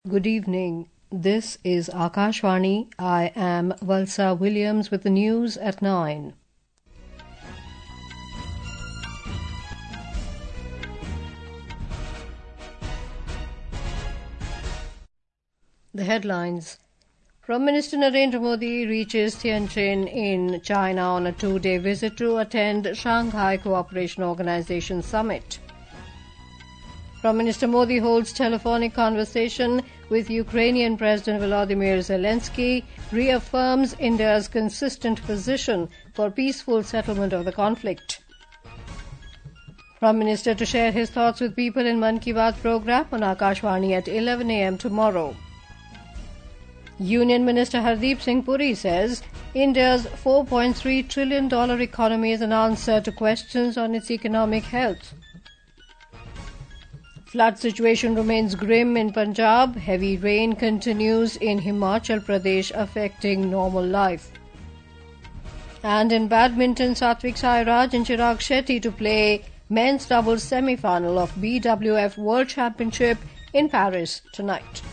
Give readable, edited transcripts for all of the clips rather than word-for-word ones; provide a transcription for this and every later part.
Good evening. This is Akashvani. I am Valsa Williams with the news at 9. The headlines. Prime Minister Narendra Modi reaches Tianjin in China on a two-day visit to attend Shanghai Cooperation Organization Summit. Prime Minister Modi holds telephonic conversation with Ukrainian President Volodymyr Zelensky, reaffirms India's consistent position for peaceful settlement of the conflict. Prime Minister to share his thoughts with people in Mann Ki Baat program on Akashvani at 11 a.m. tomorrow. Union Minister Hardeep Singh Puri says India's $4.3 trillion economy is an answer to questions on its economic health. Flood situation remains grim in Punjab. Heavy rain continues in Himachal Pradesh, affecting normal life. And in badminton, Satvik Sairaj and Chirag Shetty to play men's doubles semi-final of BWF World Championship in Paris tonight.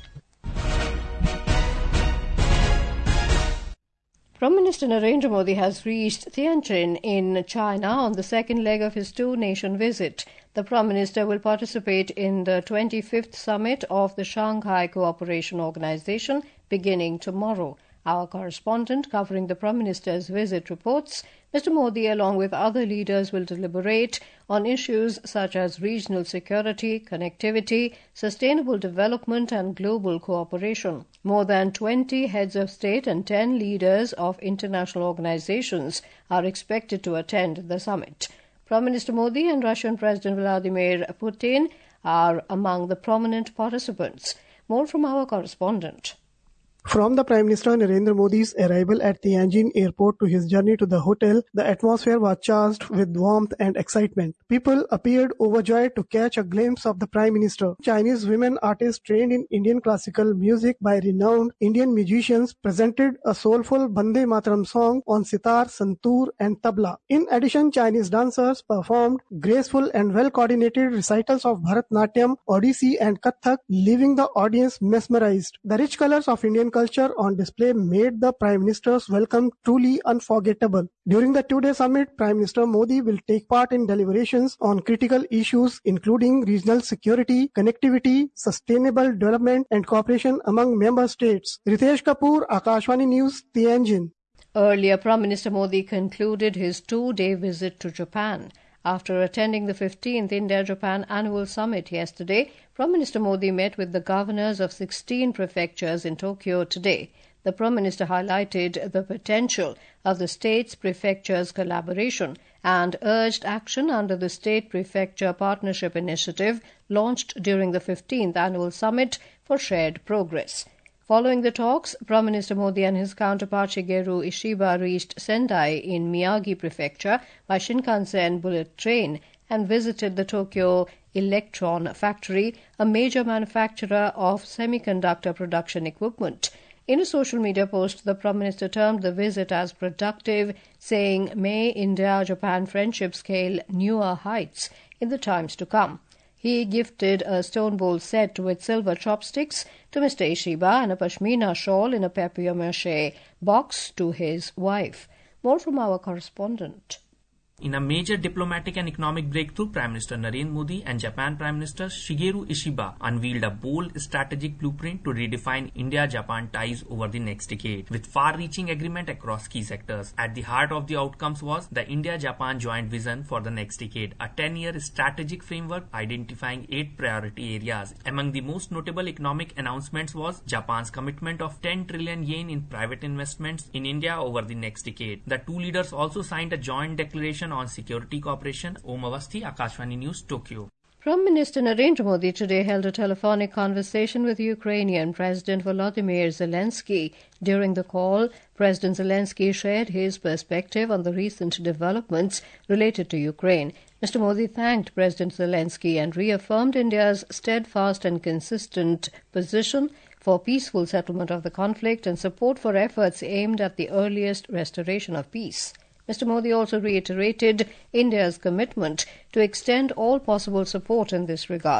Prime Minister Narendra Modi has reached Tianjin in China on the second leg of his two-nation visit. The Prime Minister will participate in the 25th summit of the Shanghai Cooperation Organization beginning tomorrow. Our correspondent covering the Prime Minister's visit reports Mr. Modi, along with other leaders, will deliberate on issues such as regional security, connectivity, sustainable development and global cooperation. More than 20 heads of state and 10 leaders of international organizations are expected to attend the summit. Prime Minister Modi and Russian President Vladimir Putin are among the prominent participants. More from our correspondent. From the Prime Minister Narendra Modi's arrival at Tianjin airport to his journey to the hotel, the atmosphere was charged with warmth and excitement. People appeared overjoyed to catch a glimpse of the Prime Minister. Chinese women artists trained in Indian classical music by renowned Indian musicians presented a soulful Bande Mataram song on sitar, santoor and tabla. In addition, Chinese dancers performed graceful and well-coordinated recitals of Bharatnatyam, Odissi and Kathak, leaving the audience mesmerized. The rich colors of Indian culture on display made the Prime Minister's welcome truly unforgettable. During the two-day summit, Prime Minister Modi will take part in deliberations on critical issues including regional security, connectivity, sustainable development and cooperation among member states. Ritesh Kapoor, Akashvani News, Tianjin. Earlier, Prime Minister Modi concluded his two-day visit to Japan. After attending the 15th India-Japan Annual Summit yesterday, Prime Minister Modi met with the governors of 16 prefectures in Tokyo today. The Prime Minister highlighted the potential of the states-prefectures collaboration and urged action under the State-Prefecture Partnership Initiative launched during the 15th Annual Summit for shared progress. Following the talks, Prime Minister Modi and his counterpart Shigeru Ishiba reached Sendai in Miyagi Prefecture by Shinkansen bullet train and visited the Tokyo Electron Factory, a major manufacturer of semiconductor production equipment. In a social media post, the Prime Minister termed the visit as productive, saying, "May India-Japan friendship scale newer heights in the times to come." He gifted a stone bowl set with silver chopsticks to Mr. Ishiba and a pashmina shawl in a papier-mâché box to his wife. More from our correspondent. In a major diplomatic and economic breakthrough, Prime Minister Narendra Modi and Japan Prime Minister Shigeru Ishiba unveiled a bold strategic blueprint to redefine India-Japan ties over the next decade, with far-reaching agreement across key sectors. At the heart of the outcomes was the India-Japan joint vision for the next decade, a 10-year strategic framework identifying 8 priority areas. Among the most notable economic announcements was Japan's commitment of 10 trillion yen in private investments in India over the next decade. The two leaders also signed a joint declaration on security cooperation. Om Avasthi, Akashvani News, Tokyo. Prime Minister Narendra Modi today held a telephonic conversation with Ukrainian President Volodymyr Zelensky. During the call, President Zelensky shared his perspective on the recent developments related to Ukraine. Mr. Modi thanked President Zelensky and reaffirmed India's steadfast and consistent position for peaceful settlement of the conflict and support for efforts aimed at the earliest restoration of peace. Mr. Modi also reiterated India's commitment to extend all possible support in this regard.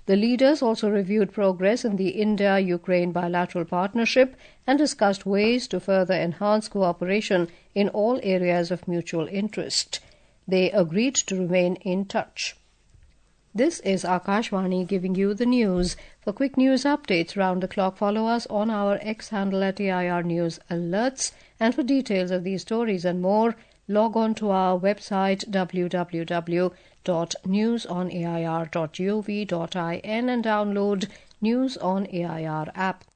The leaders also reviewed progress in the India-Ukraine bilateral partnership and discussed ways to further enhance cooperation in all areas of mutual interest. They agreed to remain in touch. This is Akashvani giving you the news. For quick news updates round the clock, follow us on our X handle at AIR News Alerts. And for details of these stories and more, log on to our website www.newsonair.gov.in and download News on AIR app.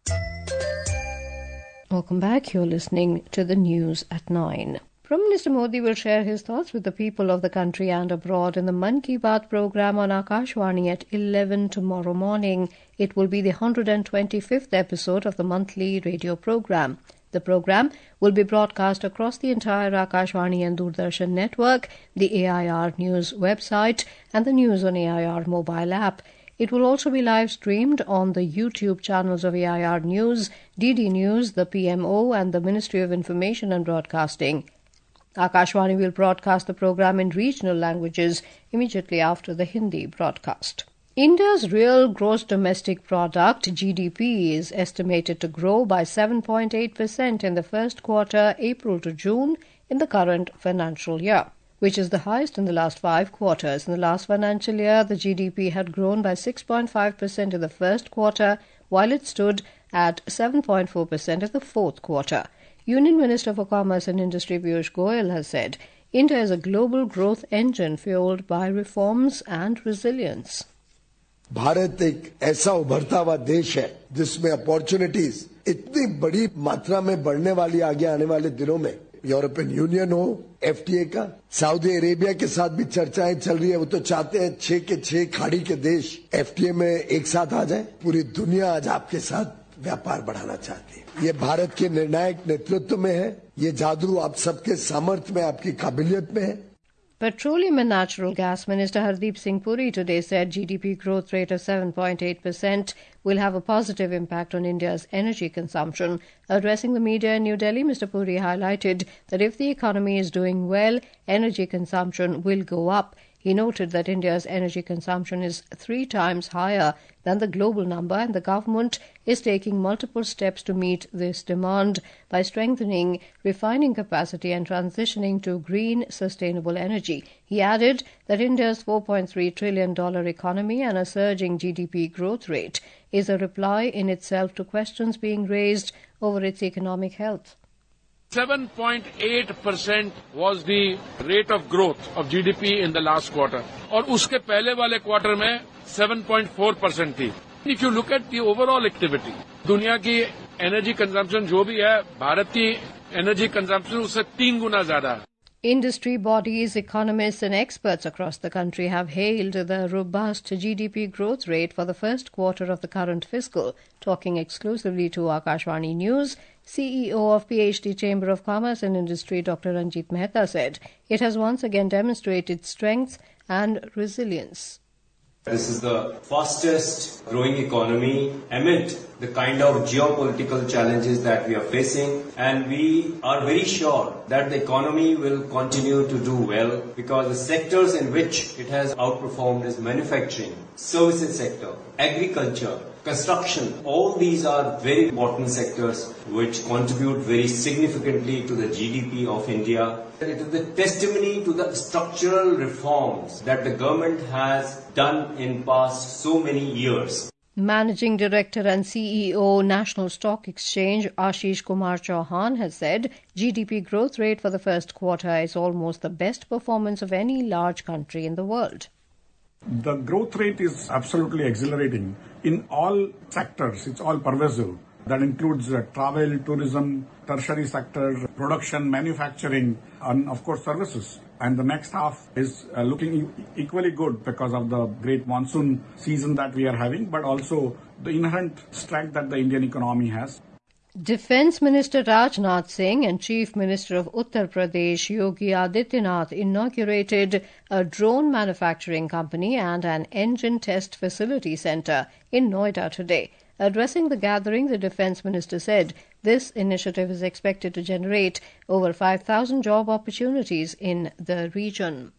Welcome back. You're listening to the news at 9. Prime Minister Modi will share his thoughts with the people of the country and abroad in the Mann Ki Baat program on Akashvani at 11 tomorrow morning. It will be the 125th episode of the monthly radio program. The program will be broadcast across the entire Akashvani and Doordarshan network, the AIR News website and the News on AIR mobile app. It will also be live-streamed on the YouTube channels of AIR News, DD News, the PMO and the Ministry of Information and Broadcasting. Akashvani will broadcast the program in regional languages immediately after the Hindi broadcast. India's real gross domestic product, GDP, is estimated to grow by 7.8% in the first quarter, April to June, in the current financial year, which is the highest in the last 5 quarters. In the last financial year, the GDP had grown by 6.5% in the first quarter, while it stood at 7.4% in the fourth quarter. Union Minister for Commerce and Industry Piyush Goyal has said, India is a global growth engine fueled by reforms and resilience. Bharat एक ऐसा उभरता हुआ देश है जिसमें opportunities इतनी बड़ी मात्रा में बढ़ने वाली आगे आने वाले दिनों में यूरोपियन यूनियन हो, एफटीए का, सऊदी अरेबिया के साथ भी चर्चाएं चल रही है। वो तो चाहते हैं 6 के 6 खाड़ी के देश एफटीए में एक साथ आ जाए। पूरी दुनिया आज आपके साथ व्यापार बढ़ाना चाहती है। ये भारत के निर्णायक नेतृत्व में है। ये जादू आप सबके सामर्थ्य में, आपकी काबिलियत में है। Petroleum and Natural Gas Minister Hardeep Singh Puri today said GDP growth rate of 7.8% will have a positive impact on India's energy consumption. Addressing the media in New Delhi, Mr. Puri highlighted that if the economy is doing well, energy consumption will go up. He noted that India's energy consumption is 3 times higher than the global number and the government is taking multiple steps to meet this demand by strengthening refining capacity and transitioning to green, sustainable energy. He added that India's $4.3 trillion economy and a surging GDP growth rate is a reply in itself to questions being raised over its economic health. 7.8% was the rate of growth of GDP in the last quarter. और उसके पहले वाले quarter में 7.4% थी. If you look at the overall activity, दुनिया की energy consumption जो भी है, भारत की एनर्जी कंजम्पशन उससे 3 गुना ज्यादा है. Industry bodies, economists and experts across the country have hailed the robust GDP growth rate for the first quarter of the current fiscal. Talking exclusively to Akashvani News, CEO of PhD Chamber of Commerce and Industry Dr. Ranjit Mehta said it has once again demonstrated strength and resilience. This is the fastest growing economy amid the kind of geopolitical challenges that we are facing, and we are very sure that the economy will continue to do well because the sectors in which it has outperformed is manufacturing, services sector, agriculture, construction. All these are very important sectors which contribute very significantly to the GDP of India. It is the testimony to the structural reforms that the government has done in past so many years. Managing Director and CEO National Stock Exchange Ashish Kumar Chauhan has said GDP growth rate for the first quarter is almost the best performance of any large country in the world. The growth rate is absolutely exhilarating in all sectors. It's all pervasive. That includes travel, tourism, tertiary sector, production, manufacturing, and of course services. And the next half is looking equally good because of the great monsoon season that we are having, but also the inherent strength that the Indian economy has. Defence Minister Rajnath Singh and Chief Minister of Uttar Pradesh Yogi Adityanath inaugurated a drone manufacturing company and an engine test facility centre in Noida today. Addressing the gathering, the Defence Minister said this initiative is expected to generate over 5,000 job opportunities in the region.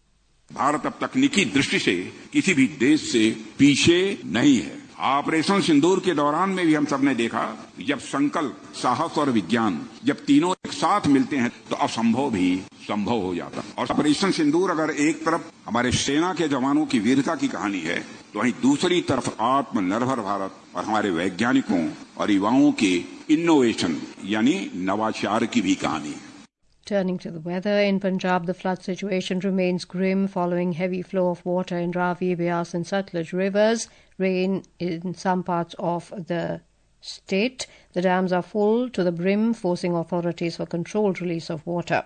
Bharat अब तकनीकी दृष्टि से किसी भी देश से पीछे नहीं है। ऑपरेशन सिंदूर के दौरान में भी हम सबने देखा, जब संकल्प, साहस और विज्ञान जब तीनों एक साथ मिलते हैं तो असंभव भी संभव हो जाता। और ऑपरेशन सिंदूर अगर एक तरफ हमारे सेना के जवानों की वीरता की कहानी है, तो वहीं दूसरी तरफ आत्मनिर्भर भारत और हमारे वैज्ञानिकों और युवाओं के इनोवेशन यानी नवाचार की भी कहानी है। Turning to the weather, in Punjab, the flood situation remains grim following heavy flow of water in Ravi, Beas and Satluj rivers. Rain in some parts of the state. The dams are full to the brim, forcing authorities for controlled release of water.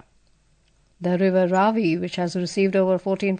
The river Ravi, which has received over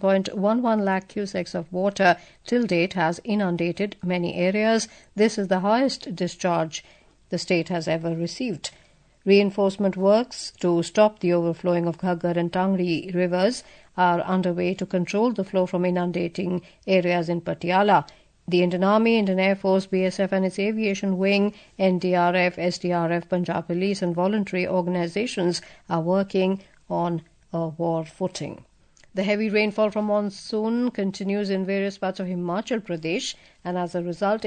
14.11 lakh cusecs of water till date, has inundated many areas. This is the highest discharge the state has ever received. Reinforcement works to stop the overflowing of Ghaggar and Tangri rivers are underway to control the flow from inundating areas in Patiala. The Indian Army, Indian Air Force, BSF and its aviation wing, NDRF, SDRF, Punjab Police and voluntary organizations are working on a war footing. The heavy rainfall from monsoon continues in various parts of Himachal Pradesh, and as a result,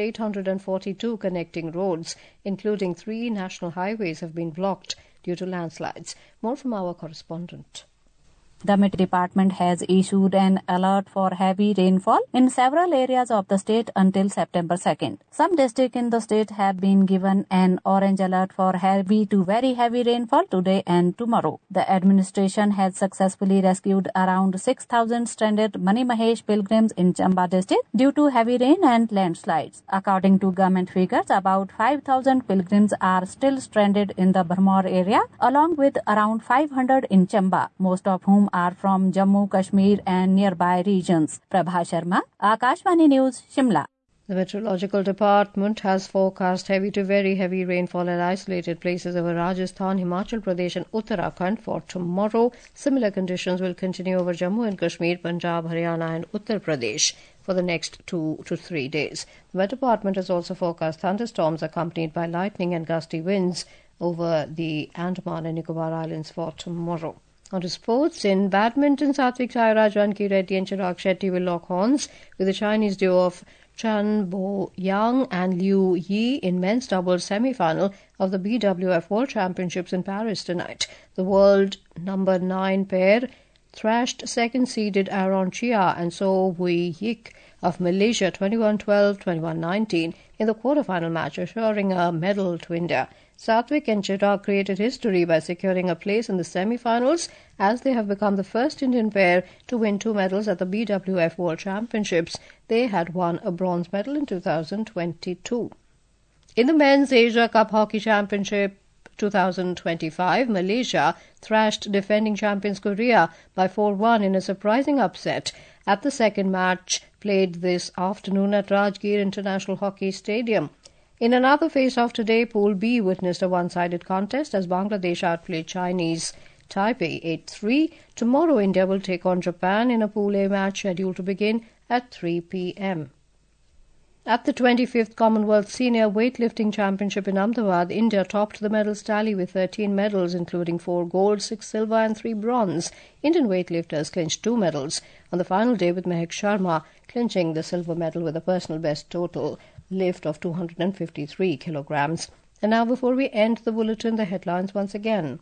842 connecting roads, including 3 national highways, have been blocked due to landslides. More from our correspondent. The Met Department has issued an alert for heavy rainfall in several areas of the state until September 2nd. Some districts in the state have been given an orange alert for heavy to very heavy rainfall today and tomorrow. The administration has successfully rescued around 6,000 stranded Mani Mahesh pilgrims in Chamba district due to heavy rain and landslides. According to government figures, about 5,000 pilgrims are still stranded in the Bharmor area, along with around 500 in Chamba, most of whom are from Jammu, Kashmir and nearby regions. Prabha Sharma, Akashvani News, Shimla. The Meteorological Department has forecast heavy to very heavy rainfall at isolated places over Rajasthan, Himachal Pradesh and Uttarakhand for tomorrow. Similar conditions will continue over Jammu and Kashmir, Punjab, Haryana and Uttar Pradesh for the next 2 to 3 days. The Weather Department has also forecast thunderstorms accompanied by lightning and gusty winds over the Andaman and Nicobar Islands for tomorrow. On to sports. In badminton, Satvik Sairaj, Ranki Reddy and Chirag Shetty will lock horns with the Chinese duo of Chen Bo-yang and Liu Yi in men's doubles semi-final of the BWF World Championships in Paris tonight. The world number 9 pair thrashed second-seeded Aaron Chia and So Wui Yik of Malaysia 21-12, 21-19 in the quarter-final match, assuring a medal to India. Satvik and Chirag created history by securing a place in the semi-finals, as they have become the first Indian pair to win 2 medals at the BWF World Championships. They had won a bronze medal in 2022. In the Men's Asia Cup Hockey Championship 2025, Malaysia thrashed defending champions Korea by 4-1 in a surprising upset at the second match played this afternoon at Rajgir International Hockey Stadium. In another face-off today, Pool B witnessed a one-sided contest as Bangladesh outplayed Chinese Taipei 8-3. Tomorrow, India will take on Japan in a Pool A match scheduled to begin at 3 p.m. At the 25th Commonwealth Senior Weightlifting Championship in Ahmedabad, India topped the medals tally with 13 medals, including 4 gold, 6 silver and 3 bronze. Indian weightlifters clinched 2 medals on the final day, with Mehak Sharma clinching the silver medal with a personal best total lift of 253 kilograms. And now, before we end the bulletin, the headlines once again.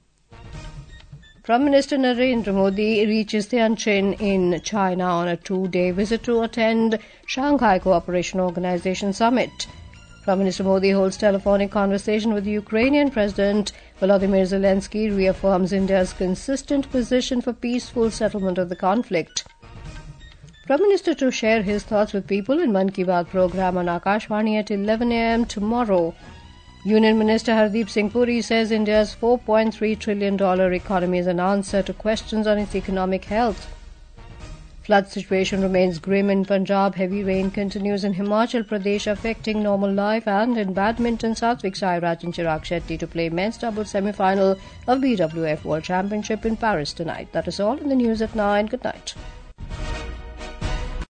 Prime Minister Narendra Modi reaches Tianjin in China on a 2-day visit to attend Shanghai Cooperation Organization Summit. Prime Minister Modi holds telephonic conversation with Ukrainian President Volodymyr Zelensky, reaffirms India's consistent position for peaceful settlement of the conflict. Prime Minister to share his thoughts with people in Mann Ki Baat program on Akashvani at 11 a.m. tomorrow. Union Minister Hardeep Singh Puri says India's $4.3 trillion economy is an answer to questions on its economic health. Flood situation remains grim in Punjab. Heavy rain continues in Himachal Pradesh, affecting normal life. And in badminton, Satvik Sairaj and Chirag Shetty to play men's doubles semi-final of BWF World Championship in Paris tonight. That is all in the news at 9. Good night.